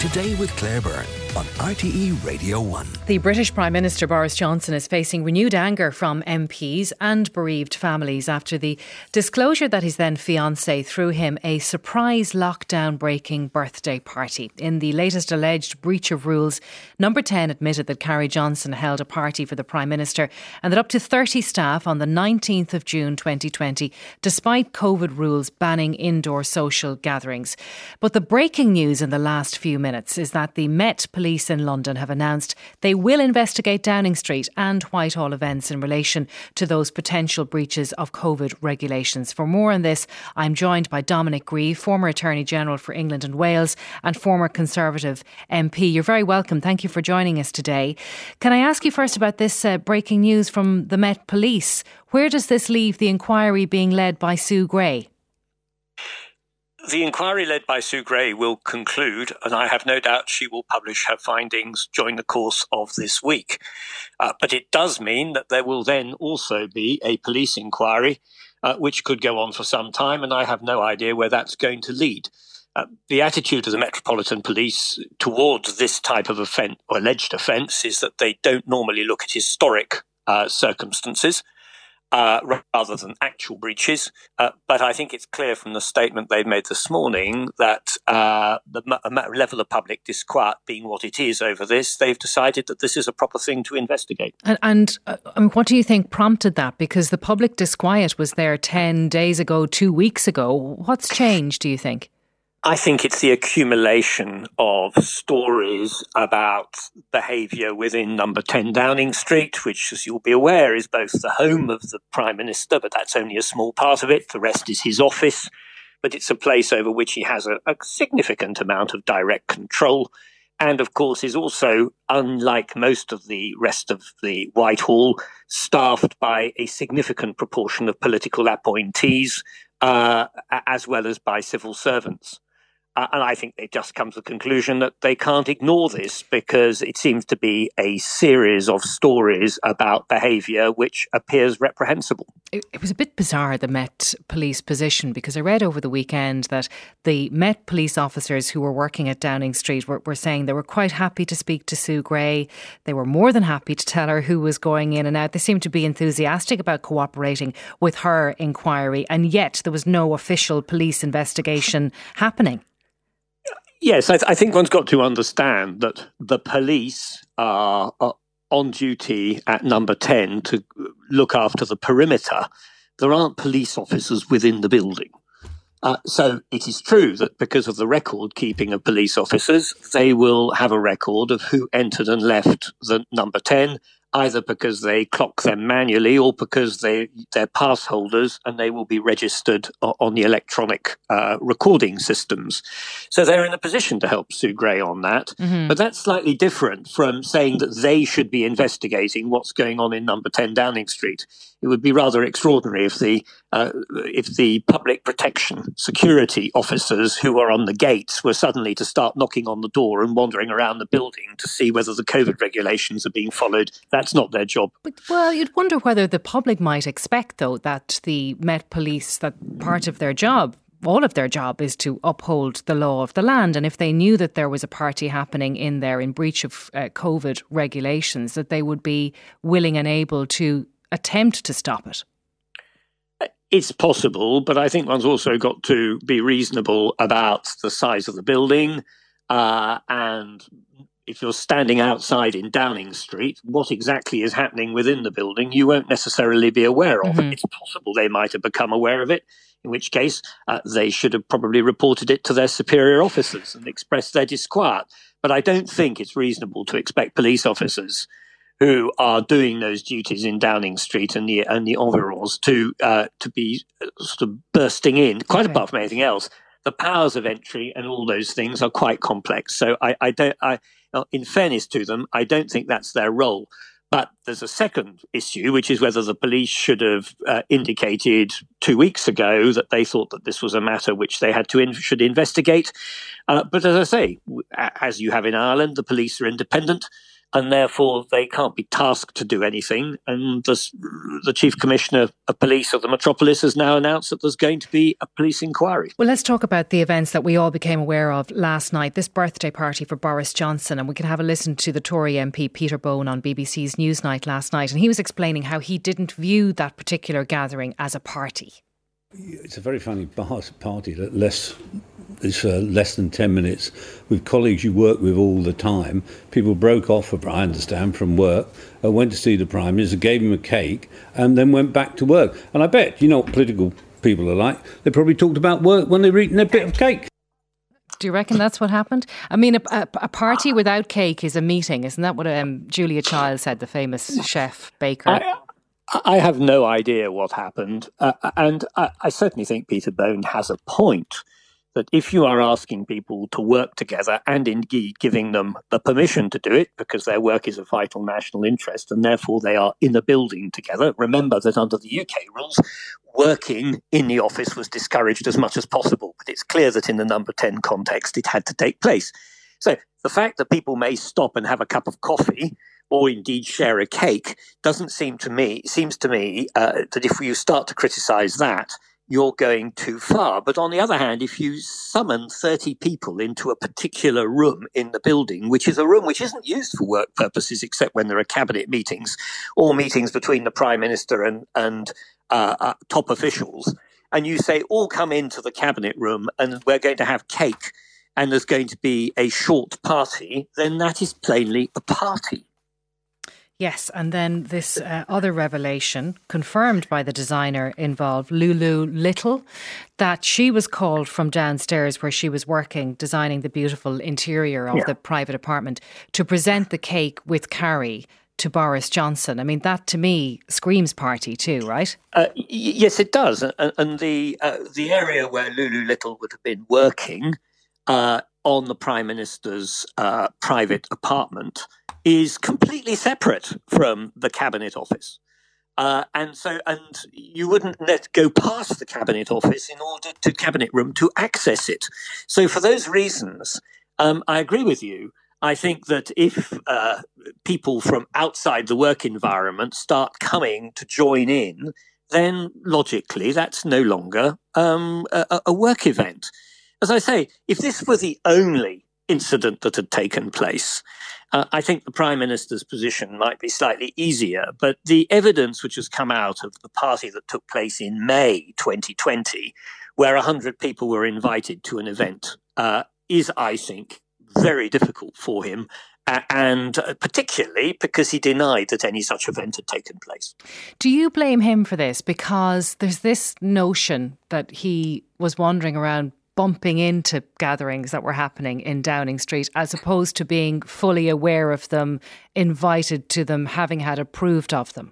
Today with Claire Byrne on RTE Radio 1. The British Prime Minister Boris Johnson is facing renewed anger from MPs and bereaved families after the disclosure that his then fiancée threw him a surprise lockdown-breaking birthday party. In the latest alleged breach of rules, Number 10 admitted that Carrie Johnson held a party for the Prime Minister and that up to 30 staff on the 19th of June 2020, despite COVID rules banning indoor social gatherings. But the breaking news in the last few minutes is that the Met Police in London have announced they will investigate Downing Street and Whitehall events in relation to those potential breaches of COVID regulations. For more on this, I'm joined by Dominic Grieve, former Attorney General for England and Wales and former Conservative MP. You're very welcome. Thank you for joining us today. Can I ask you first about this breaking news from the Met Police? Where does this leave the inquiry being led by Sue Gray? The inquiry led by Sue Gray will conclude, and I have no doubt she will publish her findings during the course of this week. But it does mean that there will then also be a police inquiry, which could go on for some time, and I have no idea where that's going to lead. The attitude of the Metropolitan Police towards this type of offence, or alleged offence, is that they don't normally look at historic circumstances, rather than actual breaches. But I think it's clear from the statement they've made this morning that the level of public disquiet being what it is over this, they've decided that this is a proper thing to investigate. And what do you think prompted that? Because the public disquiet was there 10 days ago, 2 weeks ago. What's changed, do you think? I think it's the accumulation of stories about behaviour within Number 10 Downing Street, which, as you'll be aware, is both the home of the Prime Minister, but that's only a small part of it. The rest is his office. But it's a place over which he has a significant amount of direct control. And, of course, is also, unlike most of the rest of the Whitehall, staffed by a significant proportion of political appointees, as well as by civil servants. And I think they just come to the conclusion that they can't ignore this because it seems to be a series of stories about behaviour which appears reprehensible. It was a bit bizarre, the Met Police position, because I read over the weekend that the Met Police officers who were working at Downing Street were saying they were quite happy to speak to Sue Gray. They were more than happy to tell her who was going in and out. They seemed to be enthusiastic about cooperating with her inquiry, and yet there was no official police investigation happening. Yes, I think one's got to understand that the police are on duty at Number 10 to look after the perimeter. There aren't police officers within the building. So it is true that because of the record keeping of police officers, they will have a record of who entered and left the Number 10, either because they clock them manually or because they're pass holders and they will be registered on the electronic recording systems. So they're in a position to help Sue Gray on that. Mm-hmm. But that's slightly different from saying that they should be investigating what's going on in Number 10 Downing Street. It would be rather extraordinary if the public protection security officers who are on the gates were suddenly to start knocking on the door and wandering around the building to see whether the COVID regulations are being followed. That's not their job. Well, you'd wonder whether the public might expect, though, that the Met Police, that part of their job, all of their job, is to uphold the law of the land. And if they knew that there was a party happening in there in breach of COVID regulations, that they would be willing and able to attempt to stop it. It's possible, but I think one's also got to be reasonable about the size of the building. And if you're standing outside in Downing Street, what exactly is happening within the building, you won't necessarily be aware of. Mm-hmm. It's possible they might have become aware of it, in which case they should have probably reported it to their superior officers and expressed their disquiet. But I don't think it's reasonable to expect police officers who are doing those duties in Downing Street and the overalls to be sort of bursting in, quite apart from anything else. The powers of entry and all those things are quite complex. So in fairness to them, I don't think that's their role. But there's a second issue, which is whether the police should have indicated 2 weeks ago that they thought that this was a matter which they should investigate. But as I say, as you have in Ireland, the police are independent. and therefore they can't be tasked to do anything. And the Chief Commissioner of Police of the Metropolis has now announced that there's going to be a police inquiry. Well, let's talk about the events that we all became aware of last night, this birthday party for Boris Johnson. And we can have a listen to the Tory MP Peter Bone on BBC's Newsnight last night. And he was explaining how he didn't view that particular gathering as a party. It's a very funny party that it's less than 10 minutes with colleagues you work with all the time. People broke off, I understand, from work, went to see the Prime Minister, gave him a cake and then went back to work. And I bet, you know what political people are like, they probably talked about work when they were eating their bit of cake. Do you reckon that's what happened? I mean, a party without cake is a meeting. Isn't that what Julia Child said, the famous chef, baker? I have no idea what happened. And I certainly think Peter Bone has a point, that if you are asking people to work together and indeed giving them the permission to do it because their work is of vital national interest and therefore they are in a building together. Remember that under the UK rules, working in the office was discouraged as much as possible. But it's clear that in the Number 10 context, it had to take place. So the fact that people may stop and have a cup of coffee or indeed share a cake seems to me that if you start to criticise that, you're going too far. But on the other hand, if you summon 30 people into a particular room in the building, which is a room which isn't used for work purposes except when there are cabinet meetings or meetings between the Prime Minister and top officials, and you say, all come into the cabinet room and we're going to have cake and there's going to be a short party, then that is plainly a party. Yes, and then this other revelation, confirmed by the designer involved, Lulu Little, that she was called from downstairs where she was working, designing the beautiful interior of the private apartment, to present the cake with Carrie to Boris Johnson. I mean, that to me screams party too, right? Yes, it does. And the area where Lulu Little would have been working on the Prime Minister's private apartment is completely separate from the Cabinet Office. And you wouldn't go past the Cabinet Office in order to Cabinet Room to access it. So for those reasons, I agree with you. I think that if people from outside the work environment start coming to join in, then logically that's no longer a work event. As I say, if this were the only incident that had taken place, I think the Prime Minister's position might be slightly easier. But the evidence which has come out of the party that took place in May 2020, where 100 people were invited to an event, is, I think, very difficult for him. And particularly because he denied that any such event had taken place. Do you blame him for this? Because there's this notion that he was wandering around bumping into gatherings that were happening in Downing Street as opposed to being fully aware of them, invited to them, having had approved of them?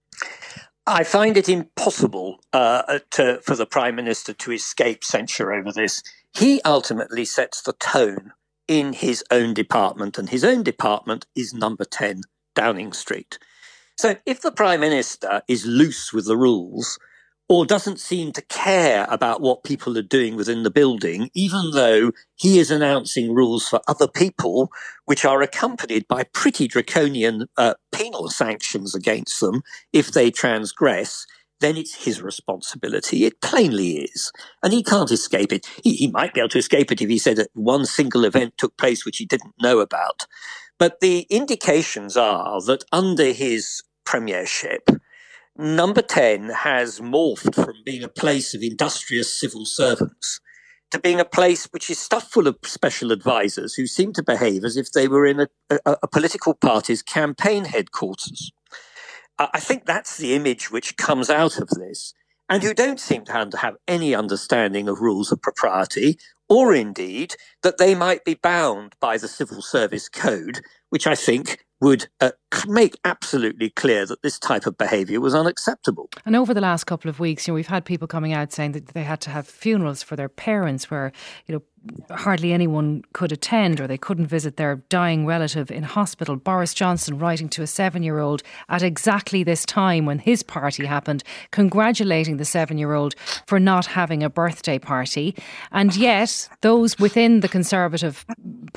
I find it impossible for the Prime Minister to escape censure over this. He ultimately sets the tone in his own department, and his own department is Number 10 Downing Street. So if the Prime Minister is loose with the rules or doesn't seem to care about what people are doing within the building, even though he is announcing rules for other people, which are accompanied by pretty draconian penal sanctions against them if they transgress, then it's his responsibility. It plainly is. And he can't escape it. He might be able to escape it if he said that one single event took place which he didn't know about. But the indications are that under his premiership, Number 10 has morphed from being a place of industrious civil servants to being a place which is stuffed full of special advisors who seem to behave as if they were in a political party's campaign headquarters. I think that's the image which comes out of this, and who don't seem to have any understanding of rules of propriety, or indeed that they might be bound by the Civil Service Code, which I think would make absolutely clear that this type of behaviour was unacceptable. And over the last couple of weeks, we've had people coming out saying that they had to have funerals for their parents where, hardly anyone could attend or they couldn't visit their dying relative in hospital. Boris Johnson writing to a 7-year-old at exactly this time when his party happened, congratulating the 7-year-old for not having a birthday party. And yet, those within the Conservative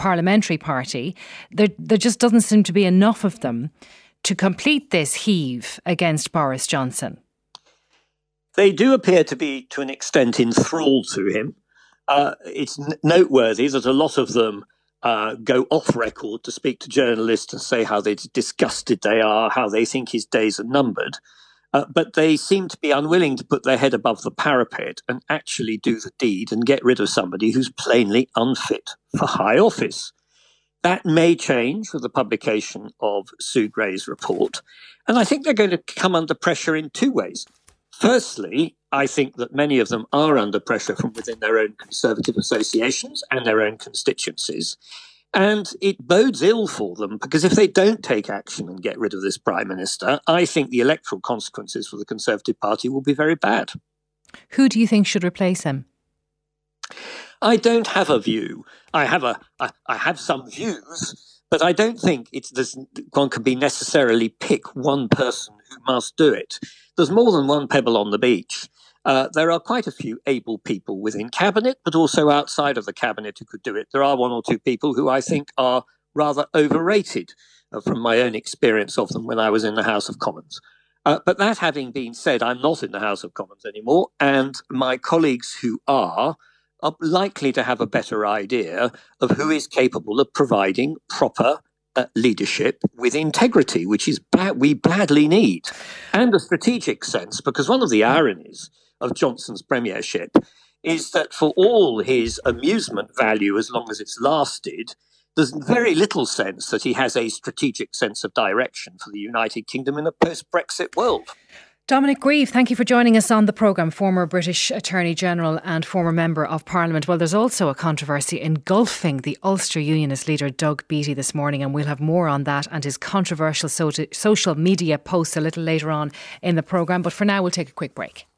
parliamentary party, there just doesn't seem to be enough of them to complete this heave against Boris Johnson. They do appear to be, to an extent, enthralled to him. It's noteworthy that a lot of them go off record to speak to journalists and say how disgusted they are, how they think his days are numbered. But they seem to be unwilling to put their head above the parapet and actually do the deed and get rid of somebody who's plainly unfit for high office. That may change with the publication of Sue Gray's report. And I think they're going to come under pressure in two ways. Firstly, I think that many of them are under pressure from within their own Conservative associations and their own constituencies. And it bodes ill for them, because if they don't take action and get rid of this Prime Minister, I think the electoral consequences for the Conservative Party will be very bad. Who do you think should replace him? I don't have a view. I have some views, but I don't think one can be necessarily pick one person who must do it. There's more than one pebble on the beach. There are quite a few able people within cabinet, but also outside of the cabinet who could do it. There are one or two people who I think are rather overrated from my own experience of them when I was in the House of Commons. But that having been said, I'm not in the House of Commons anymore, and my colleagues who are likely to have a better idea of who is capable of providing proper leadership with integrity, which is we badly need, and a strategic sense, because one of the ironies of Johnson's premiership is that for all his amusement value, as long as it's lasted, there's very little sense that he has a strategic sense of direction for the United Kingdom in a post-Brexit world. Dominic Grieve, thank you for joining us on the programme, former British Attorney General and former Member of Parliament. Well, there's also a controversy engulfing the Ulster Unionist leader Doug Beattie this morning, and we'll have more on that and his controversial social media posts a little later on in the programme. But for now, we'll take a quick break.